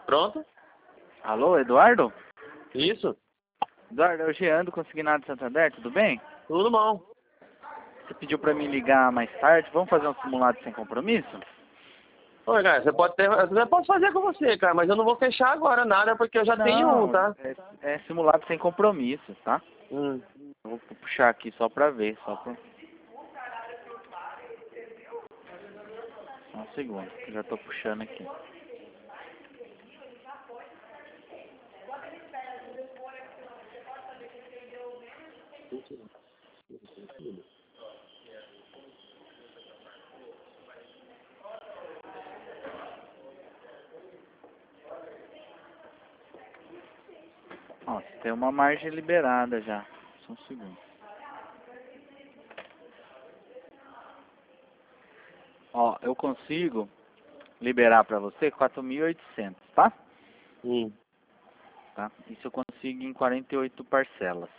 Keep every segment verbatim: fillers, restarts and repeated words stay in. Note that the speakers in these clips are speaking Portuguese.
Pronto? Alô, Eduardo? Isso. Eduardo, é o Jean do Consignado Santander, tudo bem? Tudo bom. Você pediu pra mim ligar mais tarde, vamos fazer um simulado sem compromisso? Oi, cara, você pode ter. Eu posso fazer com você, cara, mas eu não vou fechar agora nada porque eu já Não, tenho um, tá? é, é simulado sem compromisso, tá? Hum. Eu vou puxar aqui só pra ver, só pra... Só um segundo, que eu já tô puxando aqui. Ó, você tem uma margem liberada já. Só um segundo. Ó, eu consigo liberar pra você quatro mil e oitocentos, tá? Hum. Tá? Isso eu consigo em quarenta e oito parcelas.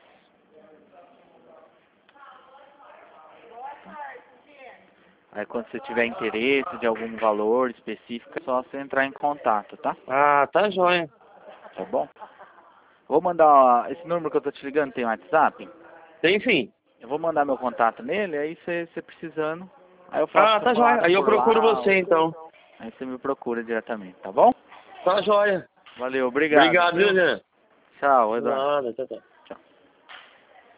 Aí quando você tiver interesse de algum valor específico, é só você entrar em contato, tá? Ah, tá joia. Tá bom? Vou mandar, ó, esse número que eu tô te ligando tem WhatsApp? Tem sim. Eu vou mandar meu contato nele, aí você, você precisando, aí eu faço Ah, tá joia. simulado Aí eu por procuro lá, você ou... então. aí você me procura diretamente, tá bom? Tá joia. Valeu, obrigado, Obrigado, viu, viu? Jean? Tchau, Eduardo. Nada, tá, tá.